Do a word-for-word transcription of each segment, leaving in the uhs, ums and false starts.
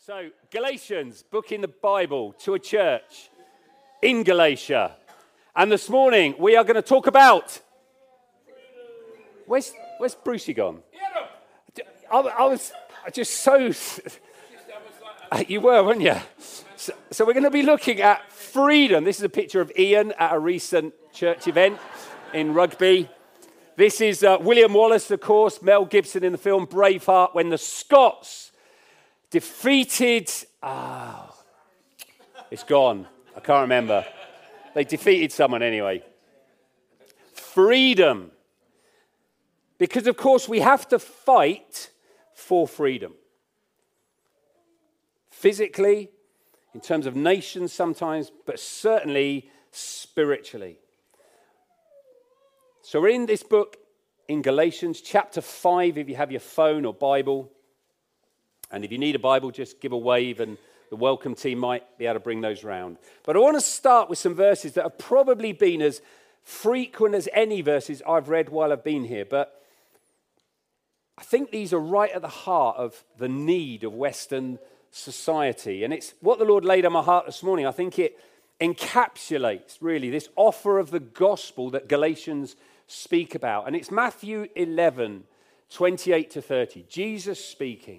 So, Galatians, book in the Bible to a church in Galatia. And this morning, we are going to talk about... Where's, where's Brucey gone? I, I was just so... You were, weren't you? So, so we're going to be looking at freedom. This is a picture of Ian at a recent church event in Rugby. This is uh, William Wallace, of course, Mel Gibson in the film Braveheart, when the Scots defeated... Oh, it's gone. I can't remember. They defeated someone anyway. Freedom. Because, of course, we have to fight for freedom. Physically, in terms of nations sometimes, but certainly spiritually. So we're in this book in Galatians, chapter five, if you have your phone or Bible. And if you need a Bible, just give a wave and the welcome team might be able to bring those round. But I want to start with some verses that have probably been as frequent as any verses I've read while I've been here. But I think these are right at the heart of the need of Western society. And it's what the Lord laid on my heart this morning. I think it encapsulates really this offer of the gospel that Galatians speak about. And it's Matthew eleven, twenty-eight to thirty. Jesus speaking.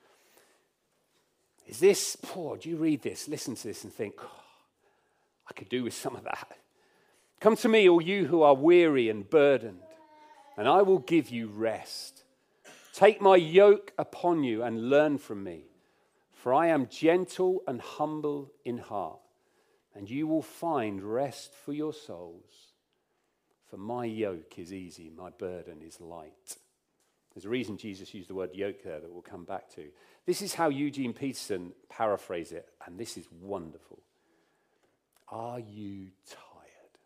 Is this, oh, do you read this, listen to this and think, oh, I could do with some of that. Come to me, all you who are weary and burdened, and I will give you rest. Take my yoke upon you and learn from me, for I am gentle and humble in heart, and you will find rest for your souls. For my yoke is easy, my burden is light. There's a reason Jesus used the word yoke there that we'll come back to. This is how Eugene Peterson paraphrased it, and this is wonderful. Are you tired?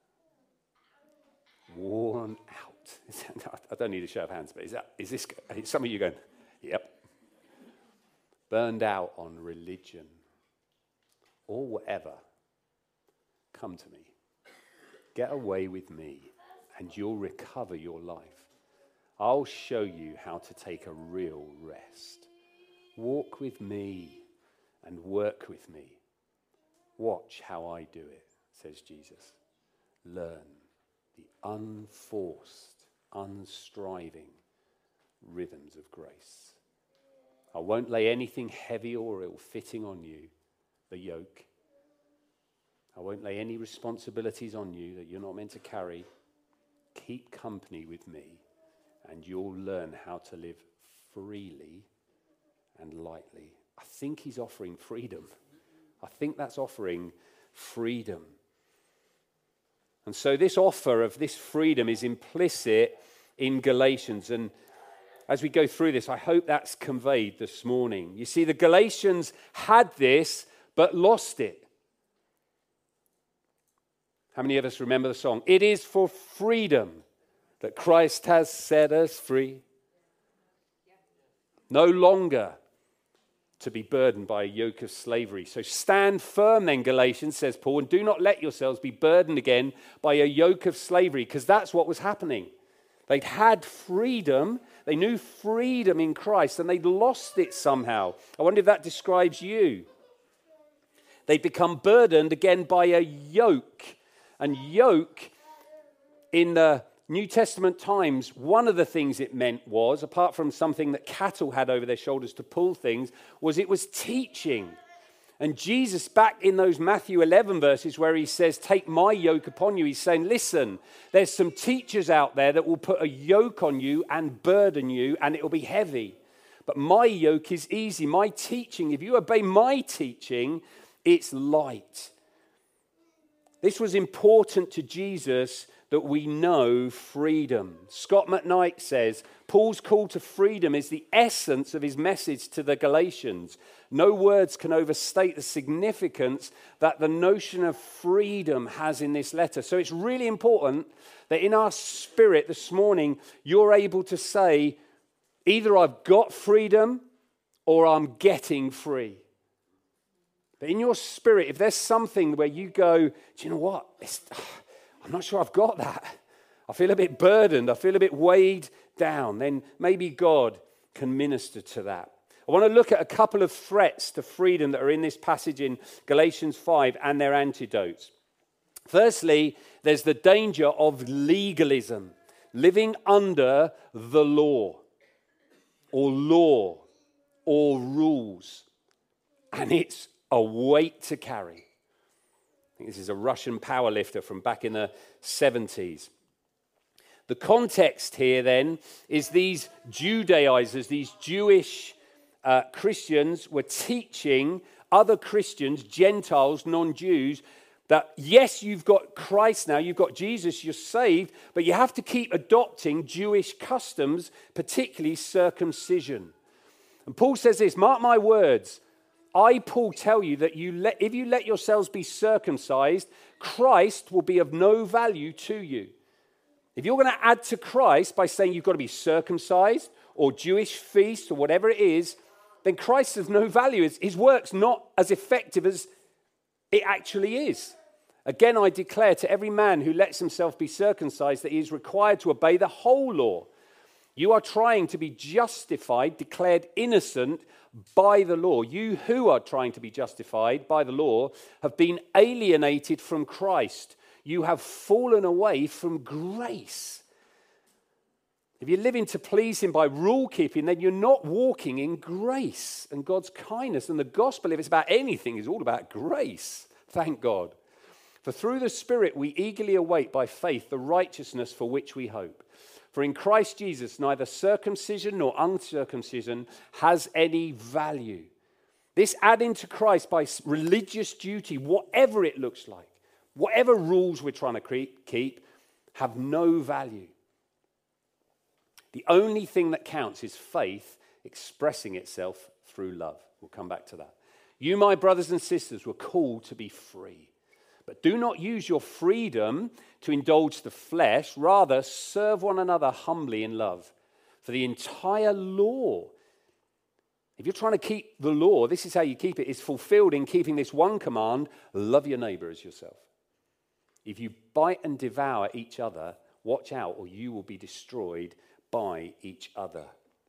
Worn out? I don't need a show of hands, but is that is this? Some of you going, yep. Burned out on religion or whatever. Come to me. Get away with me, and you'll recover your life. I'll show you how to take a real rest. Walk with me and work with me. Watch how I do it, says Jesus. Learn the unforced, unstriving rhythms of grace. I won't lay anything heavy or ill-fitting on you, the yoke. I won't lay any responsibilities on you that you're not meant to carry. Keep company with me, and you'll learn how to live freely and lightly. I think he's offering freedom. I think that's offering freedom. And so this offer of this freedom is implicit in Galatians. And as we go through this, I hope that's conveyed this morning. You see, the Galatians had this, but lost it. How many of us remember the song? It is for freedom that Christ has set us free. No longer to be burdened by a yoke of slavery. So stand firm then, Galatians, says Paul, and do not let yourselves be burdened again by a yoke of slavery, because that's what was happening. They'd had freedom, they knew freedom in Christ, and they'd lost it somehow. I wonder if that describes you. They'd become burdened again by a yoke. And yoke in the New Testament times, one of the things it meant was, apart from something that cattle had over their shoulders to pull things, was it was teaching. And Jesus, back in those Matthew eleven verses where he says, take my yoke upon you, he's saying, listen, there's some teachers out there that will put a yoke on you and burden you, and it will be heavy. But my yoke is easy. My teaching, if you obey my teaching, it's light. This was important to Jesus, that we know freedom. Scott McKnight says, Paul's call to freedom is the essence of his message to the Galatians. No words can overstate the significance that the notion of freedom has in this letter. So it's really important that in our spirit this morning, you're able to say, either I've got freedom or I'm getting free. But in your spirit, if there's something where you go, do you know what? It's, I'm not sure I've got that. I feel a bit burdened. I feel a bit weighed down. Then maybe God can minister to that. I want to look at a couple of threats to freedom that are in this passage in Galatians five and their antidotes. Firstly, there's the danger of legalism, living under the law, or law, or rules. And it's a weight to carry. I think this is a Russian powerlifter from back in the seventies. The context here then is these Judaizers, these Jewish uh, Christians were teaching other Christians, Gentiles, non-Jews, that yes, you've got Christ now, you've got Jesus, you're saved, but you have to keep adopting Jewish customs, particularly circumcision. And Paul says this, mark my words, I, Paul, tell you that you let, if you let yourselves be circumcised, Christ will be of no value to you. If you're going to add to Christ by saying you've got to be circumcised or Jewish feast or whatever it is, then Christ is of no value. His work's not as effective as it actually is. Again, I declare to every man who lets himself be circumcised that he is required to obey the whole law. You are trying to be justified, declared innocent by the law. You who are trying to be justified by the law have been alienated from Christ. You have fallen away from grace. If you're living to please him by rule keeping, then you're not walking in grace and God's kindness. And the gospel, if it's about anything, is all about grace. Thank God. For through the Spirit we eagerly await by faith the righteousness for which we hope. For in Christ Jesus neither circumcision nor uncircumcision has any value. This adding to Christ by religious duty, whatever it looks like, whatever rules we're trying to keep, have no value. The only thing that counts is faith expressing itself through love. We'll come back to that. You, my brothers and sisters, were called to be free. But do not use your freedom to indulge the flesh. Rather, serve one another humbly in love. For the entire law, if you're trying to keep the law, this is how you keep it, is fulfilled in keeping this one command, love your neighbor as yourself. If you bite and devour each other, watch out or you will be destroyed by each other.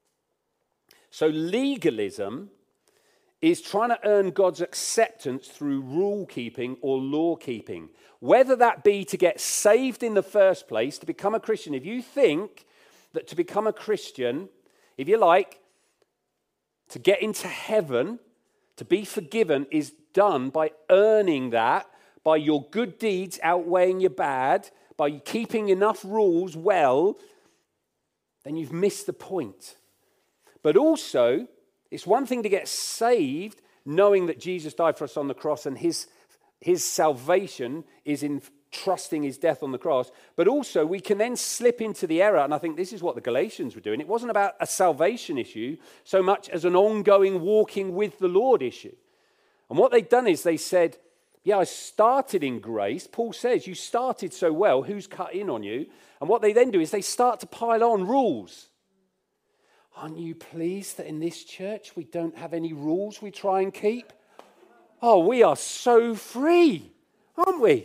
So legalism is trying to earn God's acceptance through rule keeping or law keeping. Whether that be to get saved in the first place, to become a Christian. If you think that to become a Christian, if you like, to get into heaven, to be forgiven is done by earning that, by your good deeds outweighing your bad, by keeping enough rules well, then you've missed the point. But also, it's one thing to get saved, knowing that Jesus died for us on the cross and his, his salvation is in trusting his death on the cross. But also, we can then slip into the error, and I think this is what the Galatians were doing. It wasn't about a salvation issue so much as an ongoing walking with the Lord issue. And what they'd done is they said, yeah, I started in grace. Paul says, you started so well, who's cut in on you? And what they then do is they start to pile on rules. Aren't you pleased that in this church we don't have any rules we try and keep? Oh, we are so free, aren't we?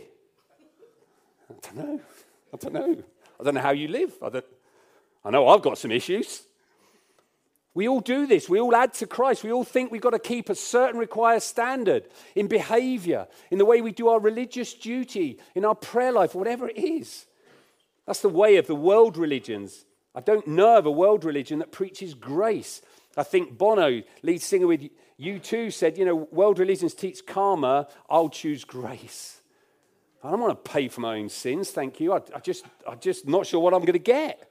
I don't know. I don't know. I don't know how you live. I, don't, I know I've got some issues. We all do this. We all add to Christ. We all think we've got to keep a certain required standard in behavior, in the way we do our religious duty, in our prayer life, whatever it is. That's the way of the world religions. I don't know of a world religion that preaches grace. I think Bono, lead singer with U two, said, you know, world religions teach karma, I'll choose grace. I don't want to pay for my own sins, thank you. I, I just, I'm just not sure what I'm going to get.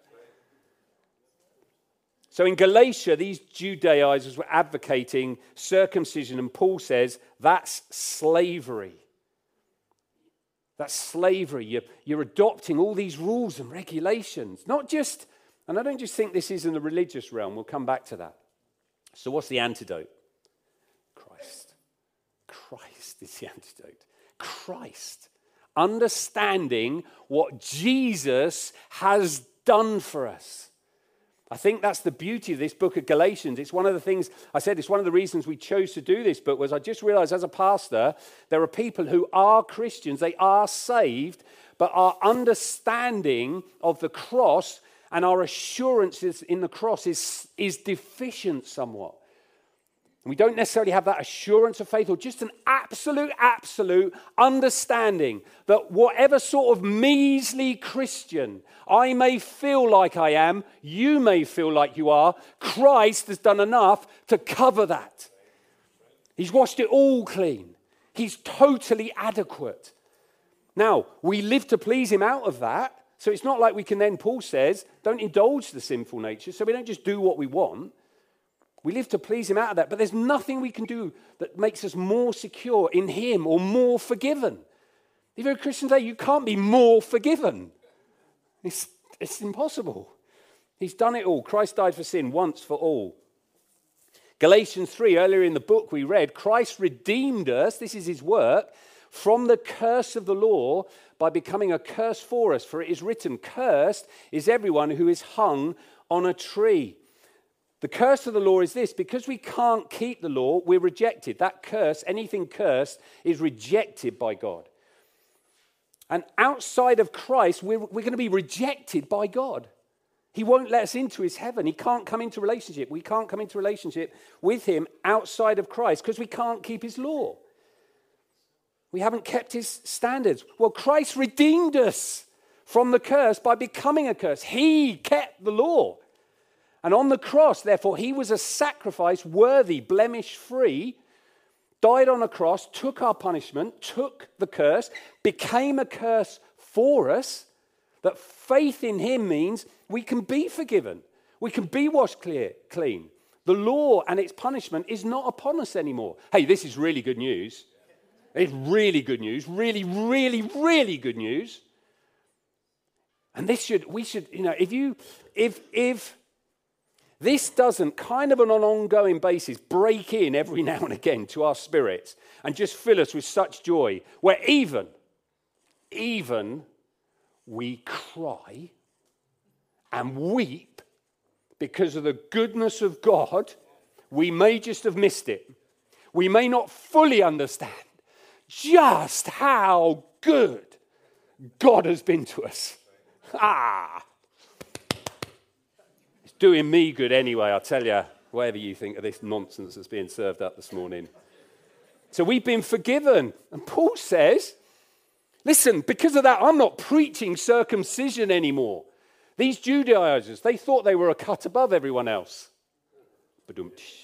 So in Galatia, these Judaizers were advocating circumcision, and Paul says that's slavery. That's slavery. You're, you're adopting all these rules and regulations, not just... And I don't just think this is in the religious realm. We'll come back to that. So what's the antidote? Christ. Christ is the antidote. Christ. Understanding what Jesus has done for us. I think that's the beauty of this book of Galatians. It's one of the things, I said, it's one of the reasons we chose to do this book was I just realized as a pastor, there are people who are Christians, they are saved, but our understanding of the cross and our assurances in the cross is, is deficient somewhat. And we don't necessarily have that assurance of faith or just an absolute, absolute understanding that whatever sort of measly Christian I may feel like I am, you may feel like you are, Christ has done enough to cover that. He's washed it all clean. He's totally adequate. Now, we live to please him out of that. So it's not like we can then, Paul says, don't indulge the sinful nature. So we don't just do what we want. We live to please him out of that. But there's nothing we can do that makes us more secure in him or more forgiven. If you're a Christian today, you can't be more forgiven. It's, it's impossible. He's done it all. Christ died for sin once for all. Galatians three, earlier in the book we read, Christ redeemed us, this is his work, from the curse of the law by becoming a curse for us. For it is written, cursed is everyone who is hung on a tree. The curse of the law is this: because we can't keep the law, we're rejected. That curse, anything cursed, is rejected by God. And outside of Christ, we're, we're going to be rejected by God. He won't let us into his heaven. He can't come into relationship. We can't come into relationship with him outside of Christ because we can't keep his law. We haven't kept his standards. Well, Christ redeemed us from the curse by becoming a curse. He kept the law. And on the cross, therefore, he was a sacrifice worthy, blemish-free, died on a cross, took our punishment, took the curse, became a curse for us. That faith in him means we can be forgiven. We can be washed clear, clean. The law and its punishment is not upon us anymore. Hey, this is really good news. It's really good news. Really, really, really good news. And this should, we should, you know, if you, if, if this doesn't kind of on an ongoing basis break in every now and again to our spirits and just fill us with such joy, where even, even we cry and weep because of the goodness of God, we may just have missed it. We may not fully understand just how good God has been to us. Ah! It's doing me good anyway, I'll tell you, whatever you think of this nonsense that's being served up this morning. So we've been forgiven. And Paul says, listen, because of that, I'm not preaching circumcision anymore. These Judaizers, they thought they were a cut above everyone else. Ba-dum-tsh.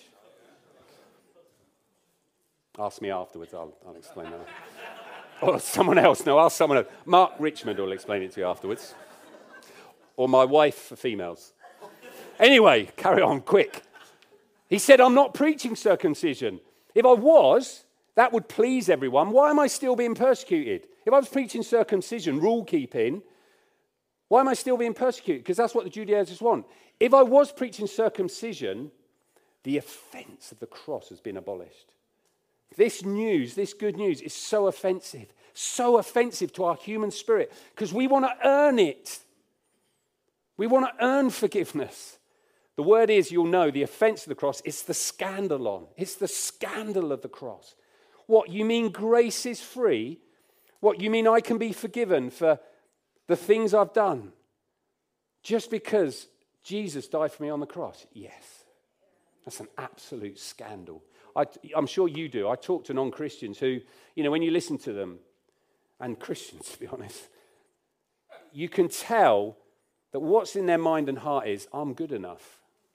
Ask me afterwards, I'll, I'll explain that. Or someone else, no, ask someone else. Mark Richmond will explain it to you afterwards. Or my wife for females. Anyway, carry on, quick. He said, I'm not preaching circumcision. If I was, that would please everyone. Why am I still being persecuted? If I was preaching circumcision, rule keeping, why am I still being persecuted? Because that's what the Judaizers want. If I was preaching circumcision, the offense of the cross has been abolished. This news, this good news is so offensive, so offensive to our human spirit because we want to earn it. We want to earn forgiveness. The word is, you'll know, the offense of the cross, it's the scandalon. It's the scandal of the cross. What, you mean grace is free? What, you mean I can be forgiven for the things I've done just because Jesus died for me on the cross? Yes. That's an absolute scandal. I, I'm sure you do. I talk to non-Christians who, you know, when you listen to them, and Christians, to be honest, you can tell that what's in their mind and heart is, I'm good enough.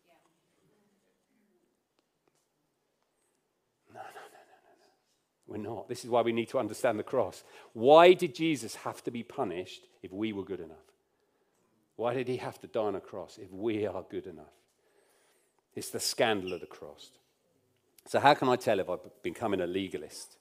No, no, no, no, no, no. We're not. This is why we need to understand the cross. Why did Jesus have to be punished if we were good enough? Why did he have to die on a cross if we are good enough? It's the scandal of the cross. So how can I tell if I've becoming a legalist?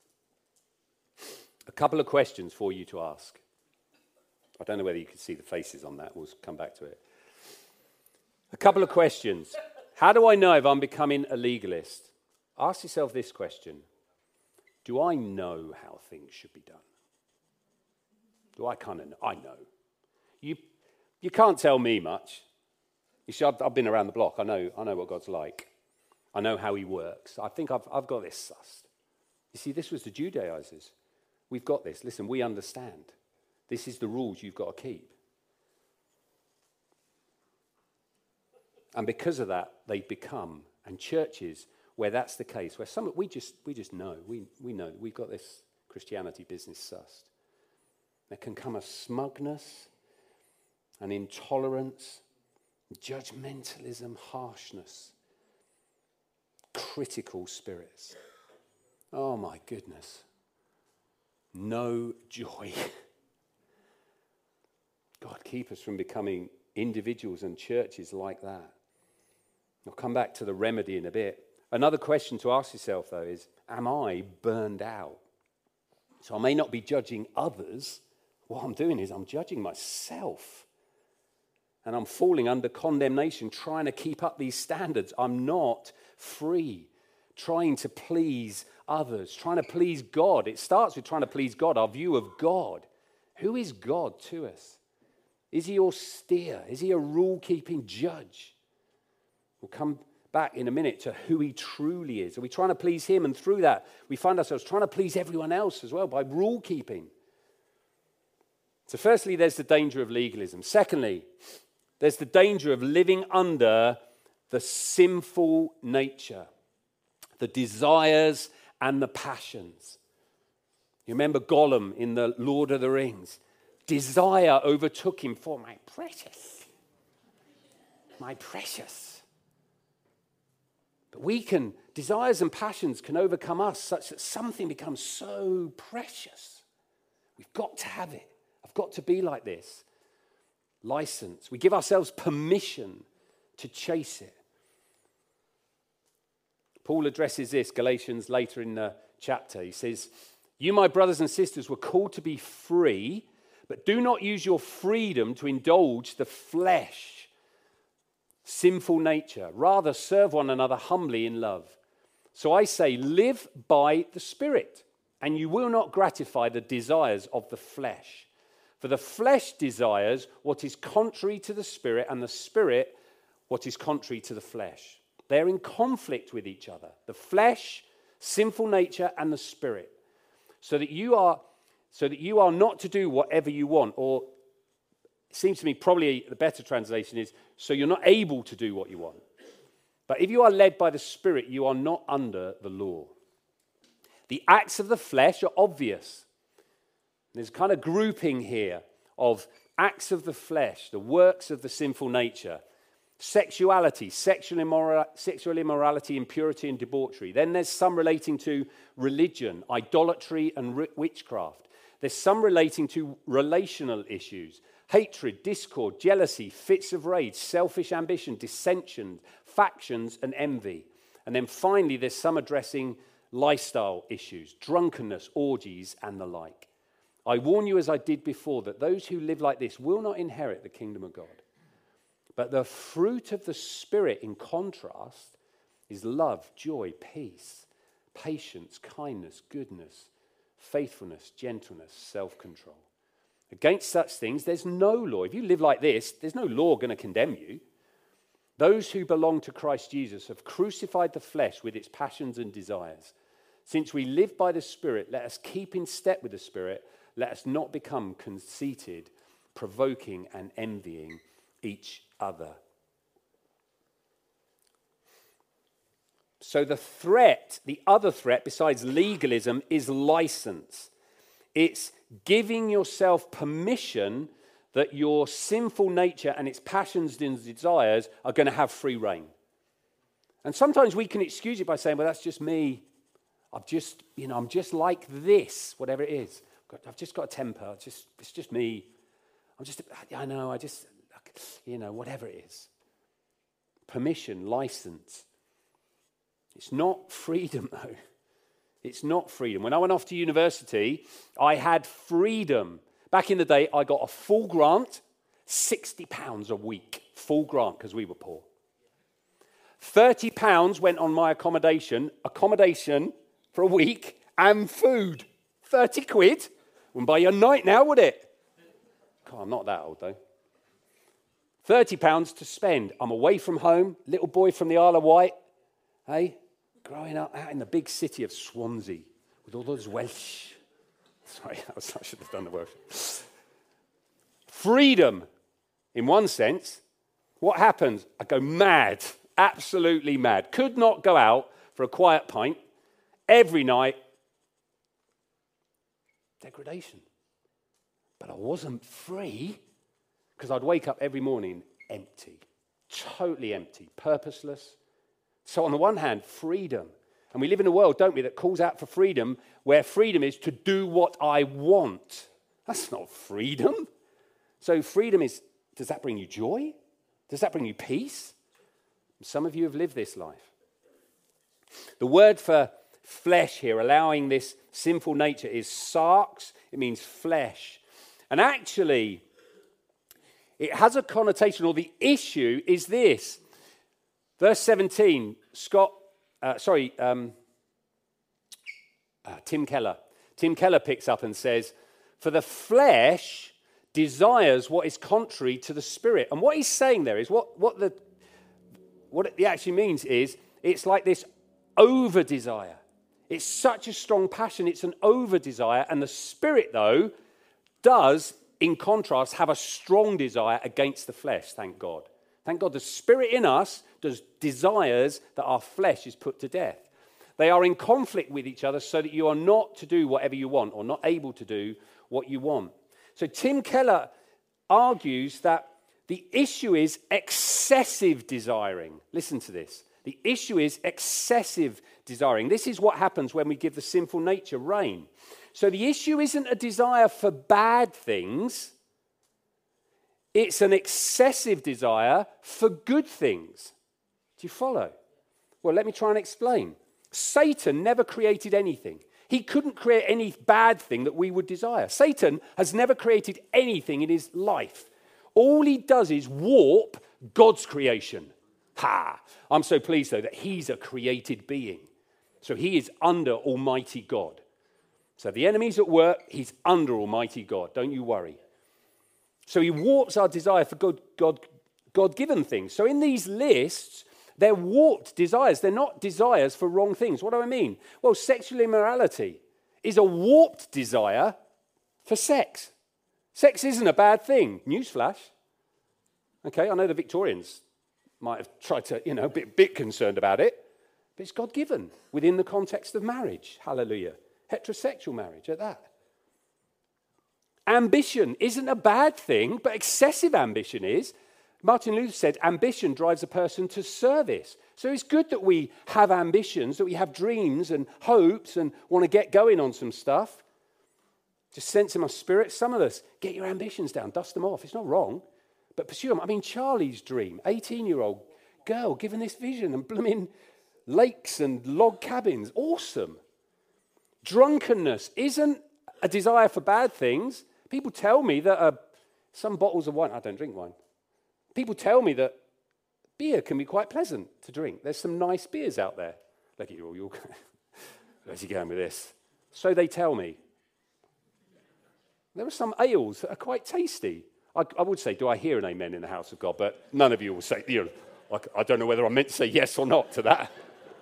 A couple of questions for you to ask. I don't know whether you can see the faces on that. We'll come back to it. A couple of questions. How do I know if I'm becoming a legalist? Ask yourself this question. Do I know how things should be done? Do I kind of know? I know. You, you can't tell me much. You see, I've, I've been around the block. I know, I know what God's like. I know how he works. I think I've, I've got this sussed. You see, this was the Judaizers. We've got this. Listen, we understand. This is the rules you've got to keep. And because of that, they become, and churches where that's the case, where some we just we just know, we, we know, we've got this Christianity business sussed. There can come a smugness, an intolerance, judgmentalism, harshness, critical spirits. Oh my goodness. No joy. God, keep us from becoming individuals and churches like that. I'll come back to the remedy in a bit. Another question to ask yourself, though, is, am I burned out? So I may not be judging others. What I'm doing is I'm judging myself. And I'm falling under condemnation, trying to keep up these standards. I'm not free, trying to please others, trying to please God. It starts with trying to please God, our view of God. Who is God to us? Is he austere? Is he a rule-keeping judge? We'll come back in a minute to who he truly is. Are we trying to please him? And through that, we find ourselves trying to please everyone else as well by rule-keeping. So firstly, there's the danger of legalism. Secondly, there's the danger of living under the sinful nature, the desires and the passions. You remember Gollum in the Lord of the Rings? Desire overtook him for my precious, my precious. But we can, desires and passions can overcome us such that something becomes so precious. We've got to have it. I've got to be like this. License. We give ourselves permission to chase it. Paul addresses this, Galatians, later in the chapter. He says, you, my brothers and sisters, were called to be free, but do not use your freedom to indulge the flesh, sinful nature. Rather, serve one another humbly in love. So I say, live by the Spirit, and you will not gratify the desires of the flesh. For the flesh desires what is contrary to the Spirit, and the Spirit what is contrary to the flesh. They're in conflict with each other. The flesh, sinful nature, and the Spirit. So that you are, so that you are not to do whatever you want. Or it seems to me probably the better translation is, so you're not able to do what you want. But if you are led by the Spirit, you are not under the law. The acts of the flesh are obvious. There's a kind of grouping here of acts of the flesh, the works of the sinful nature. Sexuality, sexual, immora- sexual immorality, impurity and debauchery. Then there's some relating to religion, idolatry and ri- witchcraft. There's some relating to relational issues, hatred, discord, jealousy, fits of rage, selfish ambition, dissension, factions and envy. And then finally there's some addressing lifestyle issues, drunkenness, orgies and the like. I warn you as I did before that those who live like this will not inherit the kingdom of God. But the fruit of the Spirit, in contrast, is love, joy, peace, patience, kindness, goodness, faithfulness, gentleness, self-control. Against such things, there's no law. If you live like this, there's no law going to condemn you. Those who belong to Christ Jesus have crucified the flesh with its passions and desires. Since we live by the Spirit, let us keep in step with the Spirit. Let us not become conceited, provoking and envying each other. So the threat, the other threat besides legalism is license. It's giving yourself permission that your sinful nature and its passions and desires are going to have free rein. And sometimes we can excuse it by saying, well, that's just me. I've just, you know, I'm just like this, whatever it is. I've just got a temper. It's just, it's just me. I'm just, I know, I just, you know, whatever it is. Permission, license. It's not freedom, though. It's not freedom. When I went off to university, I had freedom. Back in the day, I got a full grant, sixty pounds a week. Full grant, because we were poor. thirty pounds went on my accommodation, accommodation for a week, and food. thirty quid. Wouldn't buy you a night now, would it? God, I'm not that old, though. thirty pounds to spend. I'm away from home, little boy from the Isle of Wight, hey, growing up out in the big city of Swansea with all those Welsh. Sorry, that was, I should have done the Welsh. Freedom, in one sense. What happens? I go mad, absolutely mad. Could not go out for a quiet pint every night. Degradation. But I wasn't free because I'd wake up every morning empty, totally empty, purposeless. So on the one hand, freedom. And we live in a world, don't we, that calls out for freedom, where freedom is to do what I want. That's not freedom. So freedom is, does that bring you joy? Does that bring you peace? Some of you have lived this life. The word for flesh here, allowing this sinful nature, is sarx. It means flesh. And actually, it has a connotation, or the issue is this. Verse seventeen, Scott, uh, sorry, um, uh, Tim Keller. Tim Keller picks up and says, for the flesh desires what is contrary to the spirit. And what he's saying there is, what, what, the, what it actually means is, it's like this over-desire. It's such a strong passion, it's an over-desire. And the spirit, though, does, in contrast, have a strong desire against the flesh, thank God. Thank God the spirit in us does desires that our flesh is put to death. They are in conflict with each other so that you are not to do whatever you want or not able to do what you want. So Tim Keller argues that the issue is excessive desiring. Listen to this. The issue is excessive desiring. This is what happens when we give the sinful nature reign. So the issue isn't a desire for bad things. It's an excessive desire for good things. Do you follow? Well, let me try and explain. Satan never created anything. He couldn't create any bad thing that we would desire. Satan has never created anything in his life. All he does is warp God's creation. Ha! I'm so pleased, though, that he's a created being. So he is under Almighty God. So the enemy's at work, he's under Almighty God. Don't you worry. So he warps our desire for God, God, God-given things. So in these lists, they're warped desires. They're not desires for wrong things. What do I mean? Well, sexual immorality is a warped desire for sex. Sex isn't a bad thing. Newsflash. Okay, I know the Victorians might have tried to, you know, be a bit concerned about it, but it's God-given within the context of marriage. Hallelujah. Heterosexual marriage at that. Ambition isn't a bad thing, but excessive ambition is. Martin Luther said ambition drives a person to service. So it's good that we have ambitions, that we have dreams and hopes and want to get going on some stuff. Just sense in my spirit, some of us, get your ambitions down, dust them off. It's not wrong, but pursue them. I mean, Charlie's dream, eighteen-year-old girl given this vision and blooming lakes and log cabins. Awesome. Drunkenness isn't a desire for bad things. People tell me that uh, some bottles of wine, I don't drink wine. People tell me that beer can be quite pleasant to drink. There's some nice beers out there. Look at you all. You're where's he going with this? So they tell me. There are some ales that are quite tasty. I, I would say, do I hear an amen in the house of God? But none of you will say, you know, I, I don't know whether I'm meant to say yes or not to that.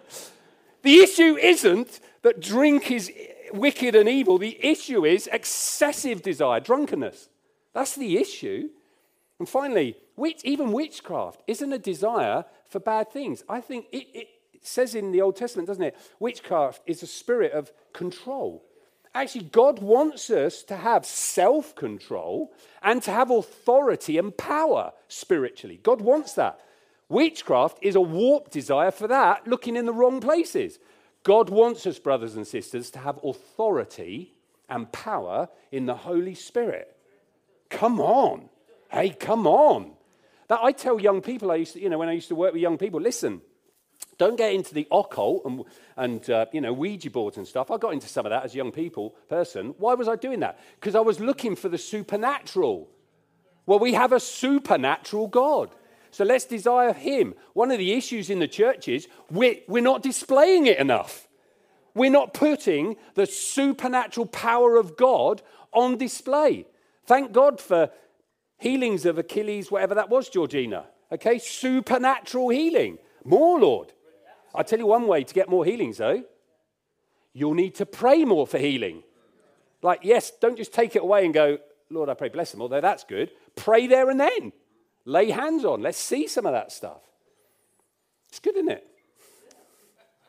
The issue isn't that drink is wicked and evil. The issue is excessive desire, drunkenness. That's the issue. And finally, witch, even witchcraft isn't a desire for bad things. I think it, it, it says in the Old Testament, doesn't it? Witchcraft is a spirit of control. Actually, God wants us to have self-control and to have authority and power spiritually. God wants that. Witchcraft is a warped desire for that, looking in the wrong places. God wants us, brothers and sisters, to have authority and power in the Holy Spirit. Come on. Hey, come on. That I tell young people, I used to, you know, when I used to work with young people, listen, don't get into the occult and, and uh, you know, Ouija boards and stuff. I got into some of that as a young people person. Why was I doing that? Because I was looking for the supernatural. Well, we have a supernatural God. So let's desire him. One of the issues in the church is we're, we're not displaying it enough. We're not putting the supernatural power of God on display. Thank God for healings of Achilles, whatever that was, Georgina. Okay, supernatural healing. More, Lord. I'll tell you one way to get more healings, though. You'll need to pray more for healing. Like, yes, don't just take it away and go, Lord, I pray bless them, although that's good. Pray there and then. Lay hands on. Let's see some of that stuff. It's good, isn't it?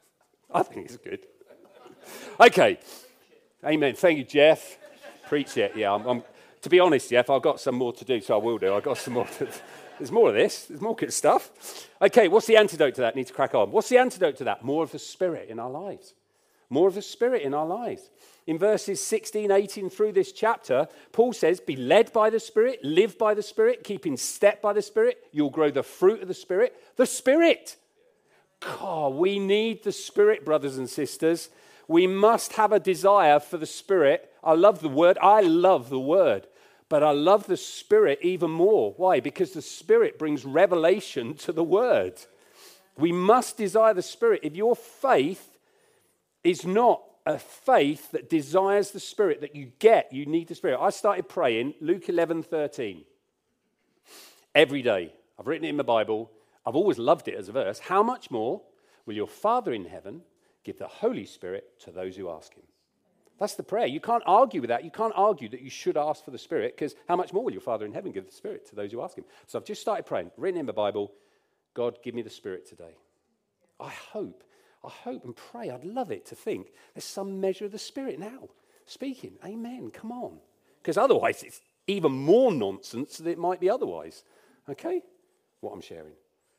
I think it's good. Okay. Amen. Thank you, Jeff. Preach it. Yeah, I'm, I'm, to be honest, Jeff, I've got some more to do, so I will do. I've got some more to There's more of this. There's more good stuff. Okay, what's the antidote to that? Need to crack on. What's the antidote to that? More of the Spirit in our lives. More of the Spirit in our lives. In verses sixteen, eighteen through this chapter, Paul says, be led by the Spirit, live by the Spirit, keep in step by the Spirit. You'll grow the fruit of the Spirit. The Spirit. God, we need the Spirit, brothers and sisters. We must have a desire for the Spirit. I love the Word. I love the Word. But I love the Spirit even more. Why? Because the Spirit brings revelation to the Word. We must desire the Spirit. If your faith is not a faith that desires the Spirit, that you get, you need the Spirit. I started praying Luke eleven thirteen every day. I've written it in my Bible. I've always loved it as a verse. How much more will your Father in heaven give the Holy Spirit to those who ask him? That's the prayer. You can't argue with that. You can't argue that you should ask for the Spirit, because how much more will your Father in heaven give the Spirit to those who ask him? So I've just started praying, written in the Bible, God, give me the Spirit today. I hope, I hope and pray, I'd love it to think there's some measure of the Spirit now speaking. Amen. Come on. Because otherwise it's even more nonsense than it might be otherwise. Okay? What I'm sharing.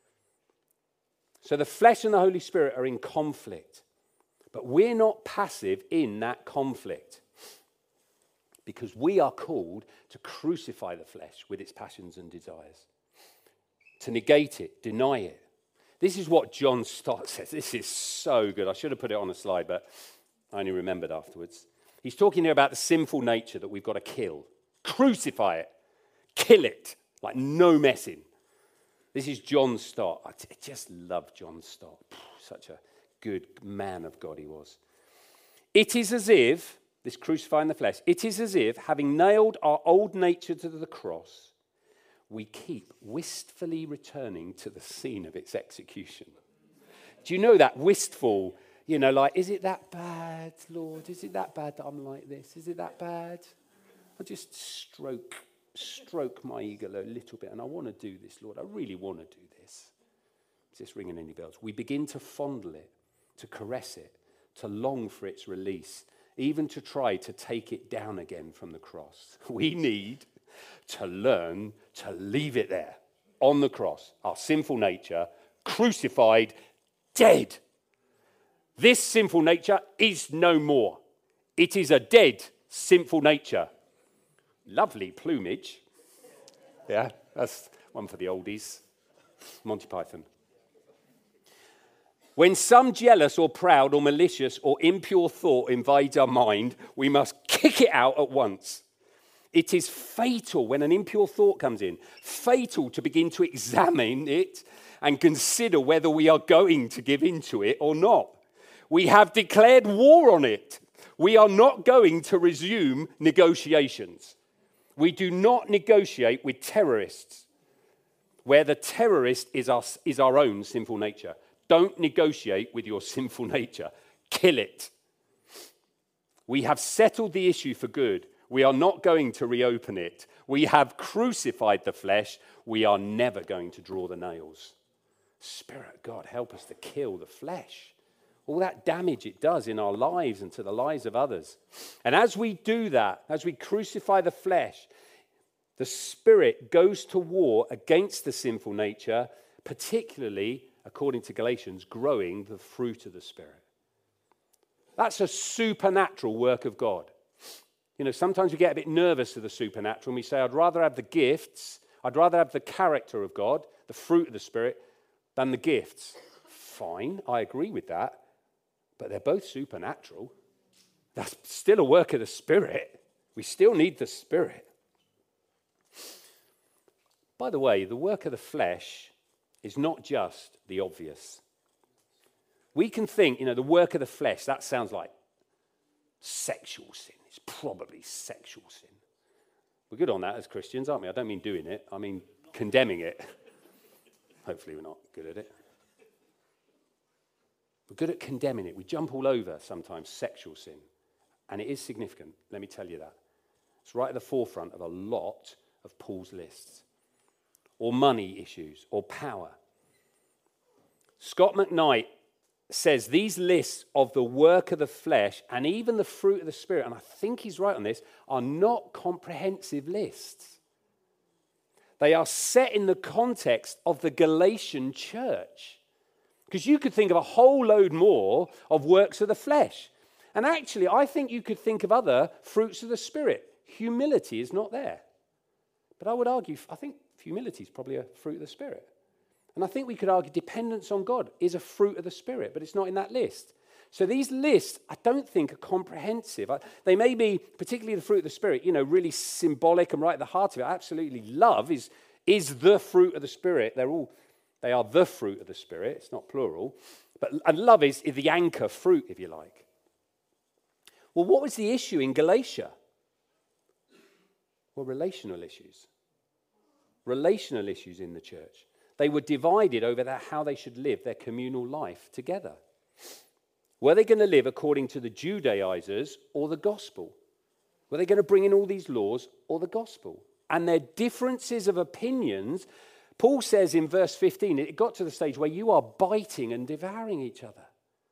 So the flesh and the Holy Spirit are in conflict. But we're not passive in that conflict, because we are called to crucify the flesh with its passions and desires, to negate it, deny it. This is what John Stott says. This is so good. I should have put it on a slide, but I only remembered afterwards. He's talking here about the sinful nature that we've got to kill. Crucify it. Kill it. Like no messing. This is John Stott. I just love John Stott. Such a good man of God he was. It is as if, this crucifying the flesh, it is as if, having nailed our old nature to the cross, we keep wistfully returning to the scene of its execution. Do you know that wistful, you know, like, is it that bad, Lord? Is it that bad that I'm like this? Is it that bad? I just stroke, stroke my ego a little bit, and I want to do this, Lord. I really want to do this. Is this ringing any bells? We begin to fondle it, to caress it, to long for its release, even to try to take it down again from the cross. We need to learn to leave it there on the cross, our sinful nature, crucified, dead. This sinful nature is no more. It is a dead, sinful nature. Lovely plumage. Yeah, that's one for the oldies. Monty Python. When some jealous or proud or malicious or impure thought invades our mind, we must kick it out at once. It is fatal when an impure thought comes in, fatal to begin to examine it and consider whether we are going to give in to it or not. We have declared war on it. We are not going to resume negotiations. We do not negotiate with terrorists, where the terrorist is our, is our own sinful nature. Don't negotiate with your sinful nature. Kill it. We have settled the issue for good. We are not going to reopen it. We have crucified the flesh. We are never going to draw the nails. Spirit of God, help us to kill the flesh. All that damage it does in our lives and to the lives of others. And as we do that, as we crucify the flesh, the Spirit goes to war against the sinful nature, particularly, according to Galatians, growing the fruit of the Spirit. That's a supernatural work of God. You know, sometimes we get a bit nervous of the supernatural and we say, I'd rather have the gifts, I'd rather have the character of God, the fruit of the Spirit, than the gifts. Fine, I agree with that, but they're both supernatural. That's still a work of the Spirit. We still need the Spirit. By the way, the work of the flesh is not just the obvious. We can think, you know, the work of the flesh, that sounds like sexual sin. It's probably sexual sin. We're good on that as Christians, aren't we? I don't mean doing it. I mean condemning it. Hopefully we're not good at it. We're good at condemning it. We jump all over sometimes sexual sin. And it is significant, let me tell you that. It's right at the forefront of a lot of Paul's lists. Or money issues, or power. Scott McKnight says these lists of the work of the flesh and even the fruit of the Spirit, and I think he's right on this, are not comprehensive lists. They are set in the context of the Galatian church. Because you could think of a whole load more of works of the flesh. And actually, I think you could think of other fruits of the Spirit. Humility is not there. But I would argue, I think humility is probably a fruit of the Spirit. And I think we could argue dependence on God is a fruit of the Spirit, but it's not in that list. So these lists, I don't think are comprehensive. I, they may be, particularly the fruit of the Spirit, you know, really symbolic and right at the heart of it. Absolutely, love is, is the fruit of the Spirit. They're all, they are the fruit of the Spirit. It's not plural. But and love is, is the anchor fruit, if you like. Well, what was the issue in Galatia? Well, relational issues. Relational issues in the church. They were divided over their, how they should live their communal life together. Were they going to live according to the Judaizers or the gospel? Were they going to bring in all these laws or the gospel? And their differences of opinions, Paul says in verse fifteen, it got to the stage where you are biting and devouring each other.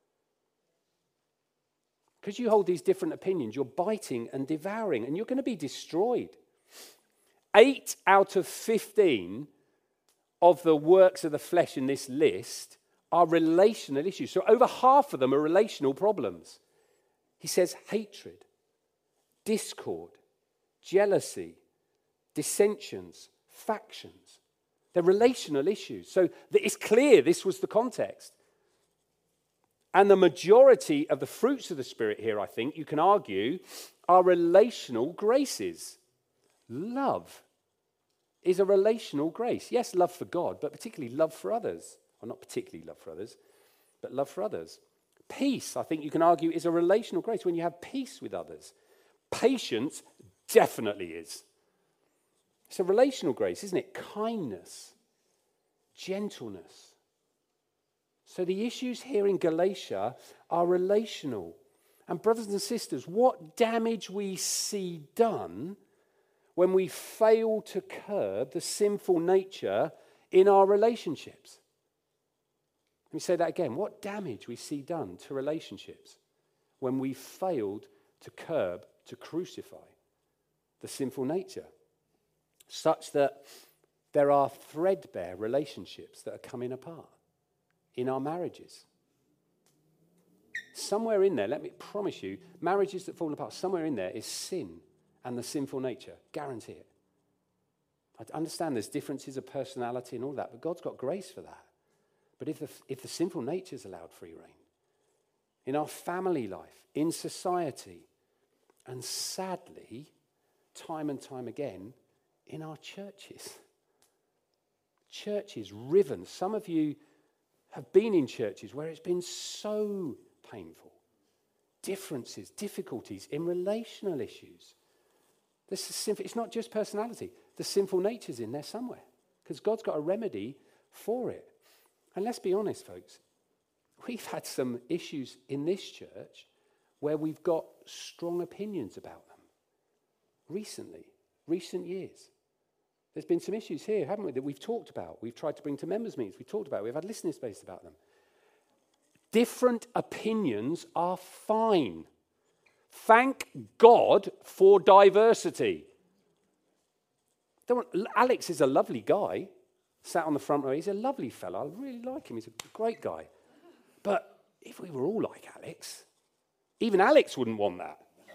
Because you hold these different opinions, you're biting and devouring, and you're going to be destroyed. Eight out of fifteen of the works of the flesh in this list are relational issues. So over half of them are relational problems. He says hatred, discord, jealousy, dissensions, factions. They're relational issues. So it's clear this was the context. And the majority of the fruits of the Spirit here, I think, you can argue, are relational graces. Love is a relational grace. Yes, love for God, but particularly love for others. Or not particularly love for others, but love for others. Peace, I think you can argue, is a relational grace when you have peace with others. Patience definitely is. It's a relational grace, isn't it? Kindness, gentleness. So the issues here in Galatia are relational. And brothers and sisters, what damage we see done when we fail to curb the sinful nature in our relationships. Let me say that again. What damage we see done to relationships when we failed to curb, to crucify the sinful nature, such that there are threadbare relationships that are coming apart in our marriages. Somewhere in there, let me promise you, marriages that fall apart, somewhere in there is sin and the sinful nature. Guarantee it. I understand there's differences of personality and all that, but God's got grace for that. But if the, if the sinful nature's allowed free reign, in our family life, in society, and sadly, time and time again, in our churches. Churches riven. Some of you have been in churches where it's been so painful. Differences, difficulties in relational issues. This is sinful. It's not just personality. The sinful nature's in there somewhere because God's got a remedy for it. And let's be honest, folks. We've had some issues in this church where we've got strong opinions about them. Recently, recent years. There's been some issues here, haven't we, that we've talked about. We've tried to bring to members' meetings. We've talked about it. We've had listening space about them. Different opinions are fine. Thank God for diversity. Don't want, Alex is a lovely guy. Sat on the front row. He's a lovely fellow. I really like him. He's a great guy. But if we were all like Alex, even Alex wouldn't want that.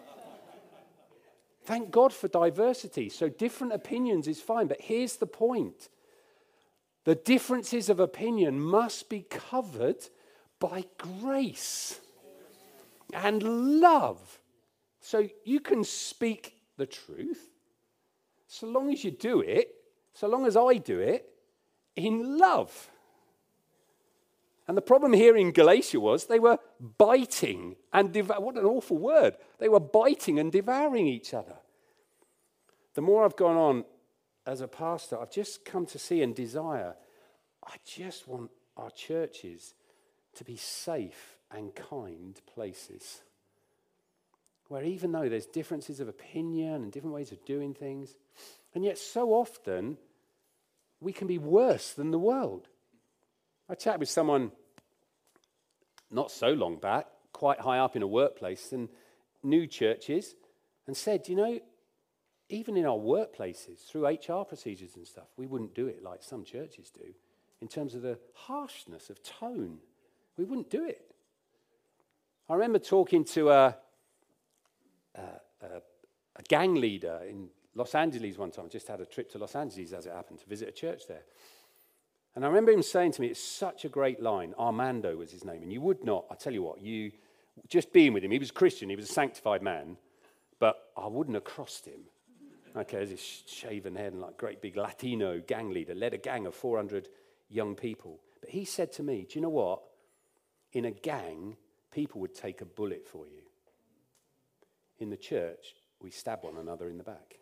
Thank God for diversity. So different opinions is fine. But here's the point. The differences of opinion must be covered by grace and love. So you can speak the truth so long as you do it, so long as I do it, in love. And the problem here in Galatia was they were biting and devouring. What an awful word. They were biting and devouring each other. The more I've gone on as a pastor, I've just come to see and desire, I just want our churches to be safe and kind places. Where even though there's differences of opinion and different ways of doing things, and yet so often we can be worse than the world. I chatted with someone not so long back, quite high up in a workplace, and new churches, and said, you know, even in our workplaces, through H R procedures and stuff, we wouldn't do it like some churches do in terms of the harshness of tone. We wouldn't do it. I remember talking to a, a, a, a gang leader in Los Angeles one time. I just had a trip to Los Angeles, as it happened, to visit a church there. And I remember him saying to me, it's such a great line. Armando was his name. And you would not, I tell you what, you just being with him, he was a Christian, he was a sanctified man, but I wouldn't have crossed him. Okay, as his shaven head and like great big Latino gang leader, led a gang of four hundred young people. But he said to me, do you know what? In a gang, people would take a bullet for you. In the church, we stab one another in the back.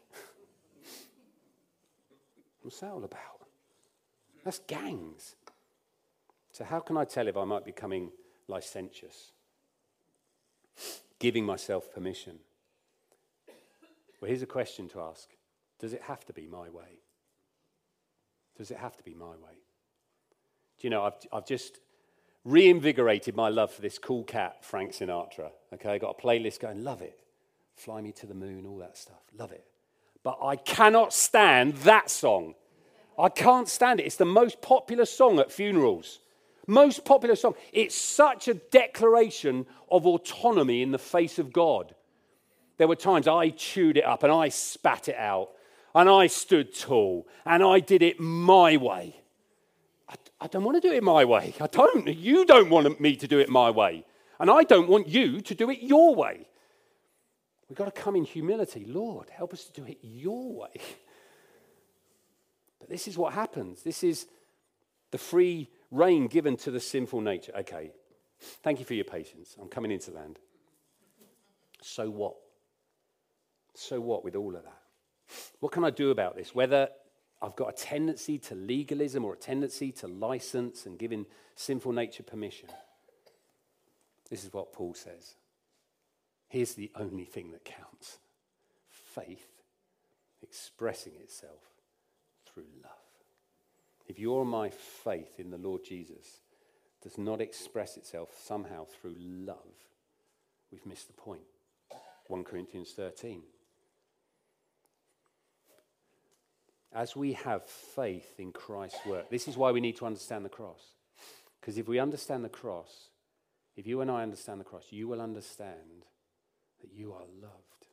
What's that all about? That's gangs. So how can I tell if I might be becoming licentious? Giving myself permission. Well, here's a question to ask. Does it have to be my way? Does it have to be my way? Do you know, I've, I've just reinvigorated my love for this cool cat, Frank Sinatra. Okay, I got a playlist going, love it. Fly Me to the Moon, all that stuff, love it. But I cannot stand that song. I can't stand it. It's the most popular song at funerals. Most popular song. It's such a declaration of autonomy in the face of God. There were times I chewed it up and I spat it out and I stood tall and I did it my way. I, I don't want to do it my way. I don't. You don't want me to do it my way. And I don't want you to do it your way. We've got to come in humility. Lord, help us to do it your way. But this is what happens. This is the free rein given to the sinful nature. Okay, thank you for your patience. I'm coming into land. So what? So what with all of that? What can I do about this? Whether I've got a tendency to legalism or a tendency to license and giving sinful nature permission. This is what Paul says. Here's the only thing that counts. Faith expressing itself through love. If your my faith in the Lord Jesus does not express itself somehow through love, we've missed the point. First Corinthians thirteen. As we have faith in Christ's work, this is why we need to understand the cross. Because if we understand the cross, if you and I understand the cross, you will understand that you are loved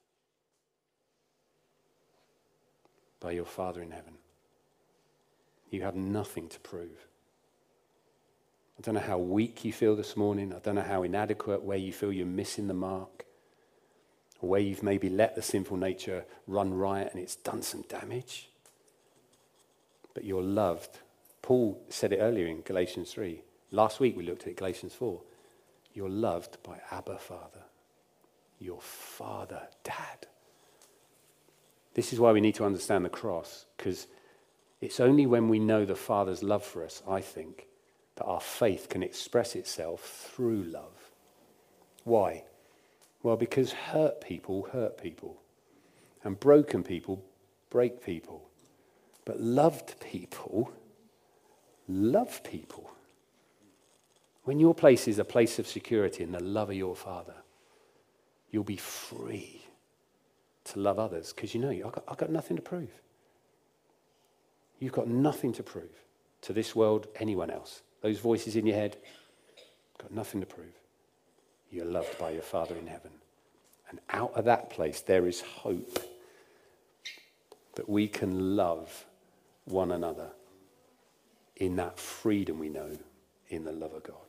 by your Father in heaven. You have nothing to prove. I don't know how weak you feel this morning. I don't know how inadequate, where you feel you're missing the mark, or where you've maybe let the sinful nature run riot and it's done some damage. But you're loved. Paul said it earlier in Galatians three. Last week we looked at Galatians four. You're loved by Abba Father. Your Father, Dad. This is why we need to understand the cross, because it's only when we know the Father's love for us, I think, that our faith can express itself through love. Why? Well, because hurt people hurt people, and broken people break people. But loved people love people. When your place is a place of security in the love of your Father, you'll be free to love others, because you know, I've got, I've got nothing to prove. You've got nothing to prove to this world, anyone else. Those voices in your head, got nothing to prove. You're loved by your Father in heaven. And out of that place, there is hope that we can love one another in that freedom we know in the love of God.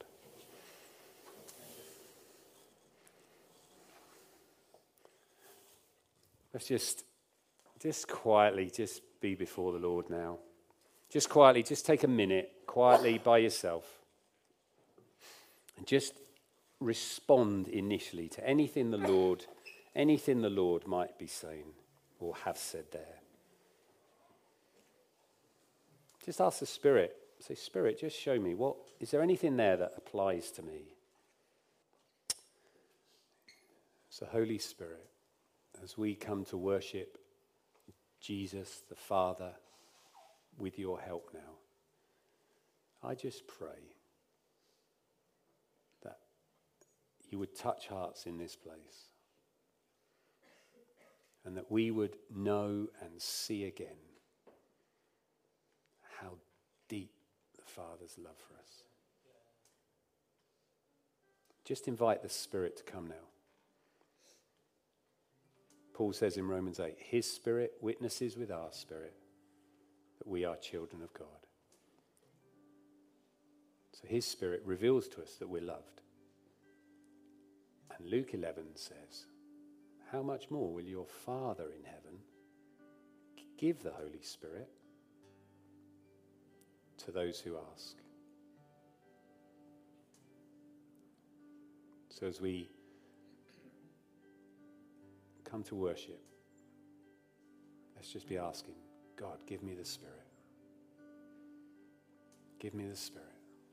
Let's just, just quietly, just be before the Lord now. Just quietly, just take a minute, quietly by yourself. And just respond initially to anything the Lord, anything the Lord might be saying or have said there. Just ask the Spirit. Say, Spirit, just show me. What is there anything there that applies to me? So, Holy Spirit, as we come to worship Jesus, the Father, with your help now, I just pray that you would touch hearts in this place. And that we would know and see again how deep the Father's love for us. Just invite the Spirit to come now. Paul says in Romans eight, his Spirit witnesses with our spirit that we are children of God. So his Spirit reveals to us that we're loved. And Luke eleven says, how much more will your Father in heaven give the Holy Spirit to those who ask? So as we come to worship, let's just be asking, God, give me the Spirit. Give me the Spirit.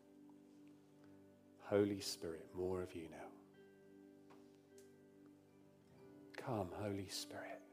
Holy Spirit, more of you now. Come, Holy Spirit.